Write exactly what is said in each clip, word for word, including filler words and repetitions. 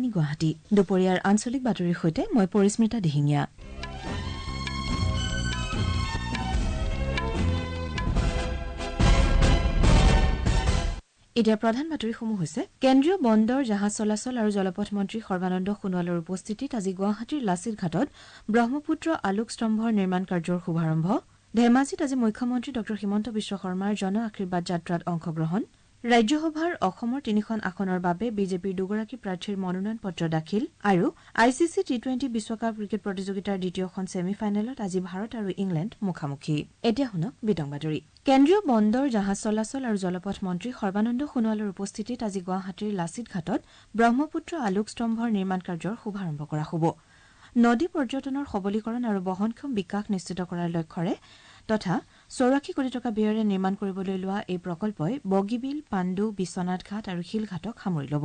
আকাশবাণী গুৱাহাটী দুপৰীয়াৰ আঞ্চলিক বাতৰিৰ সৈতে মই পৰিস্মিতা দিহিঙীয়া। এতিয়া প্ৰধান বাতৰিসমূহ হৈছে কেন্দ্ৰীয় বন্দৰ জাহাজ চলাচল আৰু জলপথ মন্ত্ৰী সৰ্বানন্দ সোণোৱালৰ উপস্থিতিত আজি গুৱাহাটীৰ লাচিত ঘাটত ব্ৰহ্মপুত্ৰ আলোক স্তম্ভৰ নিৰ্মাণ কাৰ্যৰ শুভাৰম্ভ। ধেমাজিত আজি মুখ্যমন্ত্ৰী ড হিমন্ত বিশ্ব শৰ্মাৰ জন আশীৰ্বাদ যাত্ৰাত অংশগ্ৰহণ। ৰাজ্যসভাৰ অসমৰ তিনিখন আসনৰ বাবে বিজেপিৰ দুগৰাকী প্ৰাৰ্থীৰ মনোনয়ন পত্ৰ দাখিল আৰু I C C T twenty বিশ্বকাপ ক্ৰিকেট প্ৰতিযোগিতাৰ দ্বিতীয়খন ছেমি ফাইনেলত আজি ভাৰত আৰু ইংলেণ্ড মুখামুখি। এতিয়া শুনক বিতং বাতৰি। কেন্দ্ৰীয় বন্দৰ জাহাজ চলাচল আৰু জলপথ মন্ত্ৰী সৰ্বানন্দ সোণোৱালৰ উপস্থিতিত আজি গুৱাহাটীৰ লাচিত ঘাটত ব্ৰহ্মপুত্ৰ আলোক স্তম্ভৰ নিৰ্মাণ কাৰ্যৰ শুভাৰম্ভ কৰা হ'ব। নদী পৰ্যটনৰ সবলীকৰণ আৰু বহনক্ষম বিকাশ নিশ্চিত কৰাৰ লক্ষ্যৰে তথা চৌৰাশী কোটি টকা ব্যয়েৰে নিৰ্মাণ কৰিবলৈ লোৱা এই প্ৰকল্পই বগীবিল, পাণ্ডু, বিশ্বনাথ ঘাট আৰু শিলঘাটক সামৰি ল'ব।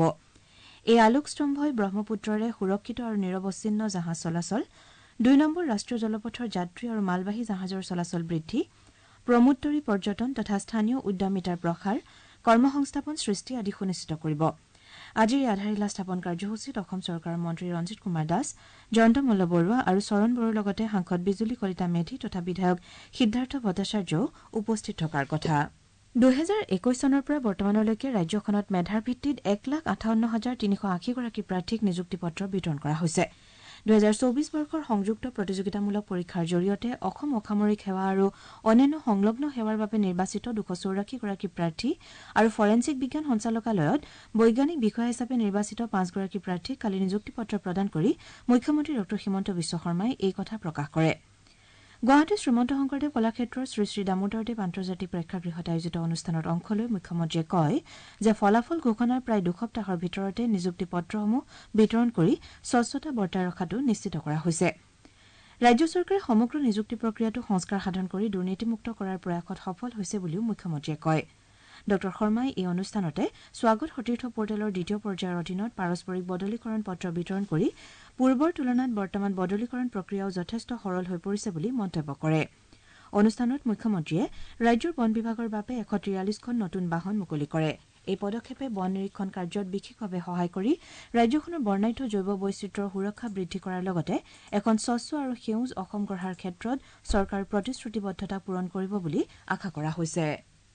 এই আলোক স্তম্ভই ব্ৰহ্মপুত্ৰৰে সুৰক্ষিত আৰু নিৰৱচ্ছিন্ন জাহাজ চলাচল, দুই নম্বৰ ৰাষ্ট্ৰীয় জলপথৰ যাত্ৰী আৰু মালবাহী জাহাজৰ চলাচল বৃদ্ধি, প্ৰমোত্তৰী পৰ্যটন তথা স্থানীয় উদ্যমিতাৰ প্ৰসাৰ, কৰ্মসংস্থাপন সৃষ্টি আদি সুনিশ্চিত কৰিব। আজিৰ এই আধাৰশিলা স্থাপন কাৰ্যসূচীত অসম চৰকাৰৰ মন্ত্ৰী ৰঞ্জিত কুমাৰ দাস, জয়ন্ত মল্ল বৰুৱা আৰু চৰণ বড়োৰ লগতে সাংসদ বিজুলী কলিতা মেধি তথা বিধায়ক সিদ্ধাৰ্থ ভট্টাচাৰ্যও উপস্থিত থকাৰ কথা। দুহেজাৰ একৈশ চনৰ পৰা বৰ্তমানলৈকে ৰাজ্যখনত মেধাৰ ভিত্তিত এক লাখ আঠাৱন্ন হাজাৰ তিনিশ আশীগৰাকী প্ৰাৰ্থীক নিযুক্তি পত্ৰ বিতৰণ কৰা হৈছে। দুহেজাৰ চৌবিশ বৰ্ষৰ সংযুক্ত প্ৰতিযোগিতামূলক পৰীক্ষাৰ জৰিয়তে অসম অসামৰিক সেৱা আৰু অন্যান্য সংলগ্ন সেৱাৰ বাবে নিৰ্বাচিত দুশ চৌৰাশী গৰাকী প্ৰাৰ্থী আৰু ফৰেন্সিক বিজ্ঞান সঞ্চালকালয়ত বৈজ্ঞানিক বিষয়া হিচাপে নিৰ্বাচিত পাঁচগৰাকী প্ৰাৰ্থীক কালি নিযুক্তি পত্ৰ প্ৰদান কৰি মুখ্যমন্ত্ৰী ড হিমন্ত বিশ্ব শৰ্মাই এই কথা প্ৰকাশ কৰে। গুৱাহাটীৰ শ্ৰীমন্ত শংকৰদেৱ কলাক্ষেত্ৰৰ শ্ৰী শ্ৰী দামোদৰদেৱ আন্তৰ্জাতিক প্ৰেক্ষাগৃহত আয়োজিত অনুষ্ঠানত অংশ লৈ মুখ্যমন্ত্ৰীয়ে কয় যে ফলাফল ঘোষণাৰ প্ৰায় দুসপ্তাহৰ ভিতৰতে নিযুক্তি পত্ৰসমূহ বিতৰণ কৰি স্বচ্ছতা বৰ্তাই ৰখাটো নিশ্চিত কৰা হৈছে। ৰাজ্য চৰকাৰে সমগ্ৰ নিযুক্তি প্ৰক্ৰিয়াটো সংস্কাৰ সাধন কৰি দুৰ্নীতিমুক্ত কৰাৰ প্ৰয়াসত সফল হৈছে বুলিও মুখ্যমন্ত্ৰীয়ে কয়। ড শৰ্মাই এই অনুষ্ঠানতে স্বাগত সতীৰ্থ পৰ্টেলৰ দ্বিতীয় পৰ্যায়ৰ অধীনত পাৰস্পৰিক বদলীকৰণ পত্ৰ বিতৰণ কৰি পূৰ্বৰ তুলনাত বৰ্তমান বদলীকৰণ প্ৰক্ৰিয়াও যথেষ্ট সৰল হৈ পৰিছে বুলি মন্তব্য কৰে। অনুষ্ঠানত মুখ্যমন্ত্ৰীয়ে ৰাজ্যৰ বন বিভাগৰ বাবে এশ তিয়াল্লিছখন নতুন বাহন মুকলি কৰে। এই পদক্ষেপে বন নিৰীক্ষণ কাৰ্যত বিশেষভাৱে সহায় কৰি ৰাজ্যখনৰ বৰ্ণাঢ্য জৈৱ বৈচিত্ৰ্যৰ সুৰক্ষা বৃদ্ধি কৰাৰ লগতে এখন স্বচ্ছ আৰু সেউজ অসম গঢ়াৰ ক্ষেত্ৰত চৰকাৰৰ প্ৰতিশ্ৰুতিবদ্ধতা পূৰণ কৰিব বুলি আশা কৰা হৈছে।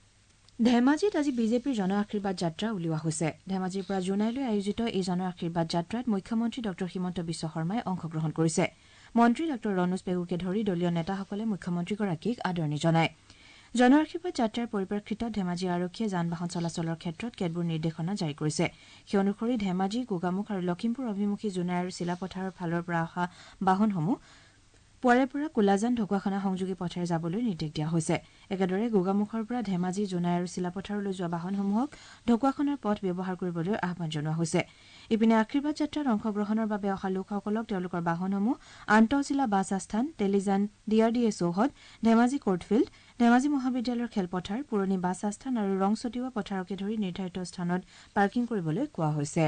ধেমাজিত আজি বিজেপিৰ জন আশীৰ্বাদ যাত্ৰা উলিওৱা হৈছে। ধেমাজিৰ পৰা জোনাইলৈ আয়োজিত এই জন আশীৰ্বাদ যাত্ৰাত মুখ্যমন্ত্ৰী ড হিমন্ত বিশ্ব শৰ্মাই অংশগ্ৰহণ কৰিছে। মন্ত্ৰী ড ৰণোজ পেগুকে ধৰি দলীয় নেতাসকলে মুখ্যমন্ত্ৰীগৰাকীক আদৰণি জনায়। জন আশীৰ্বাদ যাত্ৰাৰ পৰিপ্ৰেক্ষিতত ধেমাজি আৰক্ষীয়ে যান বাহন চলাচলৰ ক্ষেত্ৰত কেতবোৰ নিৰ্দেশনা জাৰি কৰিছে। সেই অনুসৰি ধেমাজি, গোগামুখ আৰু লখিমপুৰ অভিমুখী জোনাই আৰু চিলাপথাৰৰ ফালৰ পৰা অহা বাহনসমূহ পুৱাৰে পৰা কোলাজান ঢকুৱাখানা সংযোগী পথেৰে যাবলৈ নিৰ্দেশ দিয়া হৈছে। একেদৰে গোগামুখৰ পৰা ধেমাজি, জোনাই আৰু চিলাপথাৰলৈ যোৱা বাহনসমূহক ঢকুৱাখানাৰ পথ ব্যৱহাৰ কৰিবলৈ আহ্বান জনোৱা হৈছে। ইপিনে আশীৰ্বাদ যাত্ৰাত অংশগ্ৰহণৰ বাবে অহা লোকসকলক তেওঁলোকৰ বাহনসমূহ আন্তঃজিলা বাছ আস্থান, Telijan D R D A চৌহদ, ধেমাজি কোৰ্টফিল্ড, ধেমাজি মহাবিদ্যালয়ৰ খেলপথাৰ, পুৰণি বাছ আস্থান আৰু ৰং ছটিওৱা পথাৰকে ধৰি নিৰ্ধাৰিত স্থানত পাৰ্কিং কৰিবলৈ কোৱা হৈছে।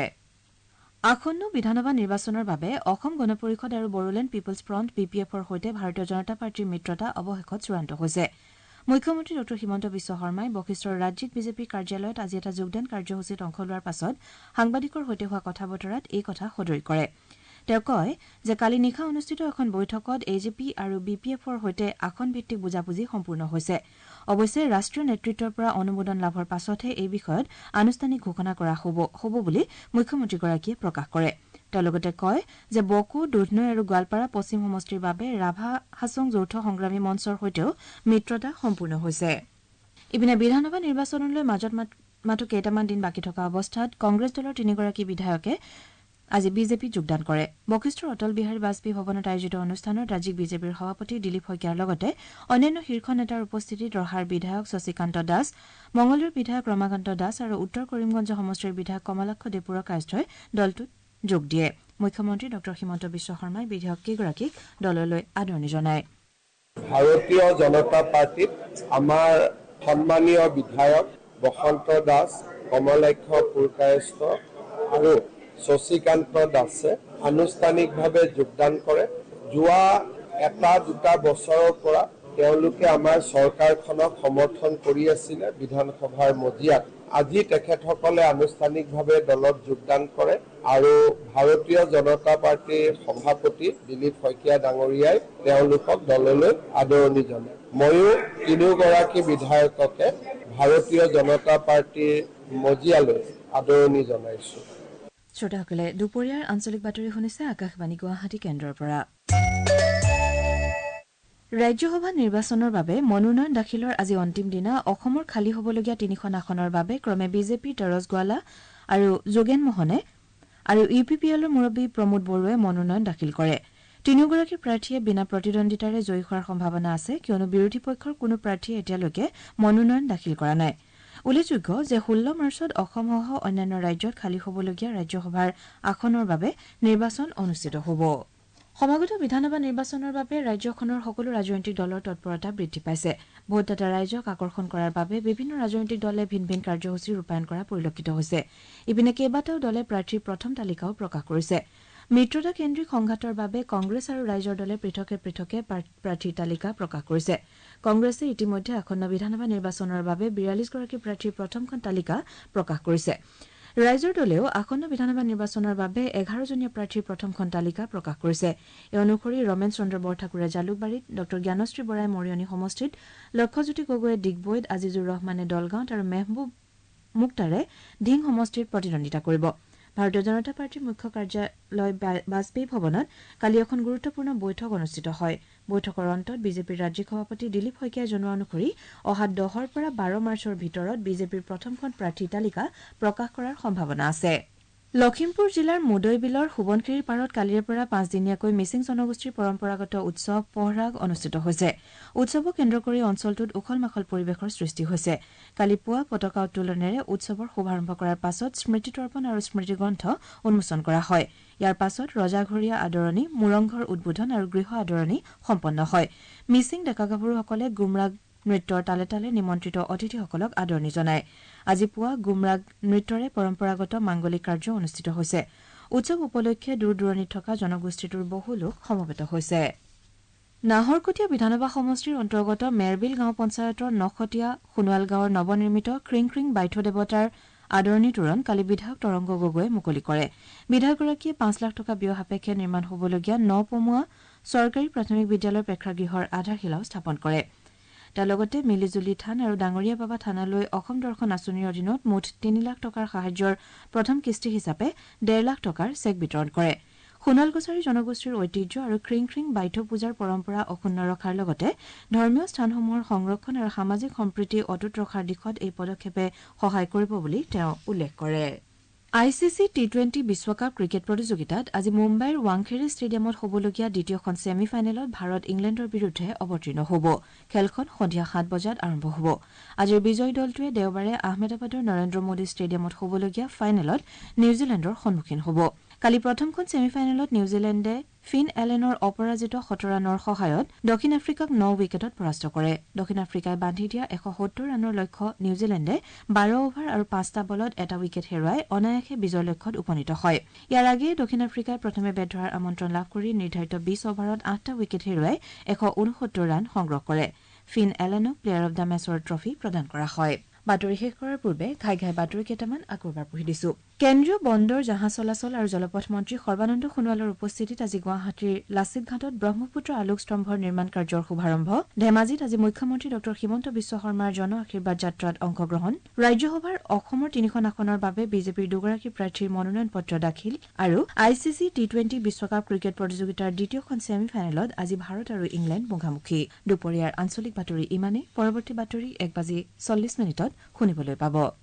আসন্ন বিধানসভা নিৰ্বাচনৰ বাবে অসম গণ পৰিষদ আৰু Bodoland peoples front B P এফৰ সৈতে ভাৰতীয় জনতা পাৰ্টীৰ মিত্ৰতা অৱশেষত চূড়ান্ত হৈছে। মুখ্যমন্ত্ৰী ড হিমন্ত বিশ্ব শৰ্মাই বশিষ্ঠৰ ৰাজ্যিক বিজেপি কাৰ্যালয়ত আজি এটা যোগদান কাৰ্যসূচীত অংশ লোৱাৰ পাছত সাংবাদিকৰ সৈতে হোৱা কথা বতৰাত এই কথা সদৰি কৰে। তেওঁ কয় যে কালি নিশা অনুষ্ঠিত এখন বৈঠকত এ জে পি আৰু বি পি এফৰ সৈতে আসন ভিত্তিক বুজাবুজি সম্পূৰ্ণ হৈছে। অৱশ্যে ৰাষ্ট্ৰীয় নেতৃত্বৰ পৰা অনুমোদন লাভৰ পাছতহে এই বিষয়ত আনুষ্ঠানিক ঘোষণা কৰা হ'ব বুলি মুখ্যমন্ত্ৰীগৰাকীয়ে প্ৰকাশ কৰে। তেওঁ লগতে কয় যে বকো, দুধনৈ আৰু গোৱালপাৰা পশ্চিম সমষ্টিৰ বাবে ৰাভা হাছং যৌথ সংগ্ৰামী মঞ্চৰ সৈতেও মিত্ৰতা সম্পূৰ্ণ হৈছে। ইপিনে বিধানসভা নিৰ্বাচনলৈ মাজত মাত্ৰ কেইটামান দিন বাকী থকা অৱস্থাত কংগ্ৰেছ দলৰ তিনিগৰাকী বিধায়কে আজি বিজেপিত যোগদান কৰে। বশিষ্ঠৰ অটল বিহাৰী বাজপেয়ী ভৱনত আয়োজিত অনুষ্ঠানত ৰাজ্যিক বিজেপিৰ সভাপতি দিলীপ শইকীয়াৰ লগতে অন্যান্য শীৰ্ষ নেতাৰ উপস্থিতিত ৰহাৰ বিধায়ক শশীকান্ত দাস, মঙলদৈৰ বিধায়ক ৰমাকান্ত দাস আৰু উত্তৰ কৰিমগঞ্জ সমষ্টিৰ বিধায়ক কমলাক্ষ দেপুৰকাইস্থই দলটোত যোগ দিয়ে। মুখ্যমন্ত্ৰী ড হিমন্ত বিশ্ব শৰ্মাই বিধায়ক কেইগৰাকীক দললৈ আদৰণি জনায়। ভাৰতীয় জনতা পাৰ্টিত আমাৰ সন্মানীয় বিধায়ক বসন্ত দাস, কমলাক্ষ পুৰকায়স্থ আৰু শশীকান্ত দাসে আনুষ্ঠানিকভাৱে যোগদান কৰে। যোৱা এটা দুটা বছৰৰ পৰা তেওঁলোকে আমাৰ চৰকাৰখনক সমৰ্থন কৰি আছিলে বিধানসভাৰ মজিয়াত। আজি তেখেতসকলে আনুষ্ঠানিকভাৱে দলত যোগদান কৰে আৰু ভাৰতীয় জনতা পাৰ্টিৰ সভাপতি দিলীপ শইকীয়া ডাঙৰীয়াই তেওঁলোকক দললৈ আদৰণি জনায়। ময়ো তিনিওগৰাকী বিধায়ককে ভাৰতীয় জনতা পাৰ্টিৰ মজিয়ালৈ আদৰণি জনাইছোঁ। শ্ৰোতাসকলে দুপৰীয়াৰ আঞ্চলিক বাতৰি শুনিছে আকাশবাণী গুৱাহাটী কেন্দ্ৰৰ পৰা। ৰাজ্যসভা নিৰ্বাচনৰ বাবে মনোনয়ন দাখিলৰ আজি অন্তিম দিনা অসমৰ খালী হ'বলগীয়া তিনিখন আসনৰ বাবে ক্ৰমে বিজেপিৰ তৰজ গোৱালা আৰু যোগেন মোহনে আৰু ইউ পি পি এলৰ মুৰব্বী প্ৰমোদ বড়োৱে মনোনয়ন দাখিল কৰে। তিনিওগৰাকী প্ৰাৰ্থীয়ে বিনা প্ৰতিদ্বন্দ্বিতাৰে জয়ী হোৱাৰ সম্ভাৱনা আছে, কিয়নো বিৰোধী পক্ষৰ কোনো প্ৰাৰ্থীয়ে এতিয়ালৈকে মনোনয়ন দাখিল কৰা নাই। উল্লেখযোগ্য যে ষোল্ল মাৰ্চত অসমসহ অন্যান্য ৰাজ্যত খালী হ'বলগীয়া ৰাজ্যসভাৰ আসনৰ বাবে নিৰ্বাচন অনুষ্ঠিত হ'ব। সমাগত বিধানসভা নিৰ্বাচনৰ বাবে ৰাজ্যখনৰ সকলো ৰাজনৈতিক দলৰ তৎপৰতা বৃদ্ধি পাইছে। ভোটদাতা ৰাইজক আকৰ্ষণ কৰাৰ বাবে বিভিন্ন ৰাজনৈতিক দলে ভিন ভিন কাৰ্যসূচী ৰূপায়ণ কৰা পৰিলক্ষিত হৈছে। ইপিনে কেইবাটাও দলে প্ৰাৰ্থীৰ প্ৰথম তালিকাও প্ৰকাশ কৰিছে। মিত্ৰতা কেন্দ্ৰিক সংঘাতৰ বাবে কংগ্ৰেছ আৰু ৰাইজৰ দলে পৃথকে পৃথকে প্ৰাৰ্থীৰ তালিকা প্ৰকাশ কৰিছে। কংগ্ৰেছে ইতিমধ্যে আসন্ন বিধানসভা নিৰ্বাচনৰ বাবে বিৰাল্লিছগৰাকী প্ৰাৰ্থীৰ প্ৰথমখন তালিকা প্ৰকাশ কৰিছে। ৰাইজৰ দলেও আসন্ন বিধানসভা নিৰ্বাচনৰ বাবে এঘাৰজনীয়া প্ৰাৰ্থীৰ প্ৰথমখন তালিকা প্ৰকাশ কৰিছে। এই অনুসৰি ৰমেশ চন্দ্ৰ বৰঠাকুৰে জালুকবাৰীত, ড জ্ঞানশ্ৰী বৰাই মৰিয়নি সমষ্টিত, লক্ষ্যজ্যোতি গগৈয়ে ডিগবৈত, আজিজুৰ ৰহমানে দলগাঁৱত আৰু মেহবুব মুক্তাৰে ধিং সমষ্টিত প্ৰতিদ্বন্দ্বিতা কৰিব। ভাৰতীয় জনতা পাৰ্টীৰ মুখ্য কাৰ্যালয় বাজপেয়ী ভৱনত কালি এখন গুৰুত্বপূৰ্ণ বৈঠক অনুষ্ঠিত হয়। বৈঠকৰ অন্তত বিজেপিৰ ৰাজ্যিক সভাপতি দিলীপ শইকীয়াই জনোৱা অনুসৰি অহা দহৰ পৰা বাৰ মাৰ্চৰ ভিতৰত বিজেপিৰ প্ৰথমখন প্ৰাৰ্থীৰ তালিকা প্ৰকাশ কৰাৰ সম্ভাৱনা আছে। লখিমপুৰ জিলাৰ মুদৈবিলৰ সোৱণশিৰিৰ পাৰত কালিৰে পৰা পাঁচদিনীয়াকৈ মিচিং জনগোষ্ঠীৰ পৰম্পৰাগত উৎসৱ পহৰাগ অনুষ্ঠিত হৈছে। উৎসৱক কেন্দ্ৰ কৰি অঞ্চলটোত উখল মাখল পৰিৱেশৰ সৃষ্টি হৈছে। কালি পুৱা পতাকা উত্তোলনেৰে উৎসৱৰ শুভাৰম্ভ কৰাৰ পাছত স্মৃতিতৰ্পণ আৰু স্মৃতিগ্ৰন্থ উন্মোচন কৰা হয়। ইয়াৰ পাছত ৰজাঘৰীয়া আদৰণি, মুৰংঘৰ উদ্বোধন আৰু গৃহ আদৰণি সম্পন্ন হয়। মিচিং ডেকা গাভৰুসকলে গুমৰাগ নৃত্যৰ তালে তালে নিমন্ত্ৰিত অতিথিসকলক আদৰণি জনায়। আজি পুৱা গুমৰাগ নৃত্যৰে পৰম্পৰাগত মাংগলিক কাৰ্য অনুষ্ঠিত হৈছে। উৎসৱ উপলক্ষে দূৰ দূৰণিত থকা জনগোষ্ঠীটোৰ বহু লোক সমবেত হৈছে। নাহৰকটীয়া বিধানসভা সমষ্টিৰ অন্তৰ্গত মেৰবিল গাঁও পঞ্চায়তৰ নখতীয়া সোণোৱাল গাঁৱৰ নৱনিৰ্মিত ক্ৰিং ক্ৰিং বাইথ দেৱতাৰ আদৰণি তোৰণ কালি বিধায়ক তৰংগ গগৈয়ে মুকলি কৰে। বিধায়কগৰাকীয়ে পাঁচ লাখ টকা ব্যয় সাপেক্ষে নিৰ্মাণ হ'বলগীয়া ন পমুৱা চৰকাৰী প্ৰাথমিক বিদ্যালয় প্ৰেক্ষাগৃহৰ আধাৰশিলাও স্থাপন কৰে। তেওঁ লগতে মিলিজুলি থান আৰু ডাঙৰীয়া বাবা থানালৈ অসম দৰ্শন আঁচনিৰ অধীনত মুঠ তিনি লাখ টকাৰ সাহায্যৰ প্ৰথম কিস্তি হিচাপে ডেৰ লাখ টকাৰ চেক বিতৰণ কৰে। সোণালকছাৰী জনগোষ্ঠীৰ ঐতিহ্য আৰু ক্ৰিং ক্ৰিং বাইথ পূজাৰ পৰম্পৰা অক্ষুণ্ণ ৰখাৰ লগতে ধৰ্মীয় স্থানসমূহৰ সংৰক্ষণ আৰু সামাজিক সম্প্ৰীতি অটুট ৰখাৰ দিশত এই পদক্ষেপে সহায় কৰিব বুলি তেওঁ উল্লেখ কৰে। I C C T twenty বিশ্বকাপ ক্ৰিকেট প্ৰতিযোগিতাত আজি মুম্বাইৰ ৱাংখেড়ে ষ্টেডিয়ামত হ'বলগীয়া দ্বিতীয়খন ছেমি ফাইনেলত ভাৰত ইংলেণ্ডৰ বিৰুদ্ধে অৱতীৰ্ণ হ'ব। খেলখন সন্ধিয়া সাত বজাত আৰম্ভ হ'ব। আজিৰ বিজয়ী দলটোৱে দেওবাৰে আহমেদাবাদৰ নৰেন্দ্ৰ মোদী ষ্টেডিয়ামত হ'বলগীয়া ফাইনেলত নিউজিলেণ্ডৰ সন্মুখীন হ'ব। কালি প্ৰথমখন ছেমি ফাইনেলত নিউজিলেণ্ডে ফিন এলেনৰ অপৰাজিত শত ৰানৰ সহায়ত দক্ষিণ আফ্ৰিকাক ন উইকেটত পৰাস্ত কৰে। দক্ষিণ আফ্ৰিকাই বান্ধি দিয়া এশ সত্তৰ ৰানৰ লক্ষ্য নিউজিলেণ্ডে বাৰ অভাৰ আৰু পাঁচটা বলত এটা উইকেট হেৰুৱাই অনায়াসে বিজয় লক্ষ্যত উপনীত হয়। ইয়াৰ আগেয়ে দক্ষিণ আফ্ৰিকাই প্ৰথমে বেট ধৰাৰ আমন্ত্ৰণ লাভ কৰি নিৰ্ধাৰিত বিশ অভাৰত আঠটা উইকেট হেৰুৱাই এশ ঊনসত্তৰ ৰান সংগ্ৰহ কৰে। ফিন এলেনক প্লেয়াৰ অব দ্য মেচৰ ট্ৰফী প্ৰদান কৰা হয়। বাতৰি শেষ কৰাৰ পূৰ্বে ঘাই ঘাই বাতৰি কেইটামান আকৌ এবাৰ পঢ়ি দিছো। কেন্দ্ৰীয় বন্দৰ জাহাজ চলাচল আৰু জলপথ মন্ত্ৰী সৰ্বানন্দ সোণোৱালৰ উপস্থিতিত আজি গুৱাহাটীৰ লাচিত ঘাটত ব্ৰহ্মপুত্ৰ আলোক স্তম্ভৰ নিৰ্মাণ কাৰ্যৰ শুভাৰম্ভ। ধেমাজিত আজি মুখ্যমন্ত্ৰী ড হিমন্ত বিশ্ব শৰ্মাৰ জন আশীৰ্বাদ যাত্ৰাত অংশগ্ৰহণ। ৰাজ্যসভাৰ অসমৰ তিনিখন আসনৰ বাবে বিজেপিৰ দুগৰাকী প্ৰাৰ্থীৰ মনোনয়ন পত্ৰ দাখিল আৰু I C C T twenty বিশ্বকাপ ক্ৰিকেট প্ৰতিযোগিতাৰ দ্বিতীয়খন ছেমি ফাইনেলত আজি ভাৰত আৰু ইংলেণ্ড মুখামুখি। দুপৰীয়াৰ আঞ্চলিক বাতৰি ইমানেই। পৰৱৰ্তী বাতৰি এক বাজি চল্লিছ মিনিটত শুনিবলৈ পাব।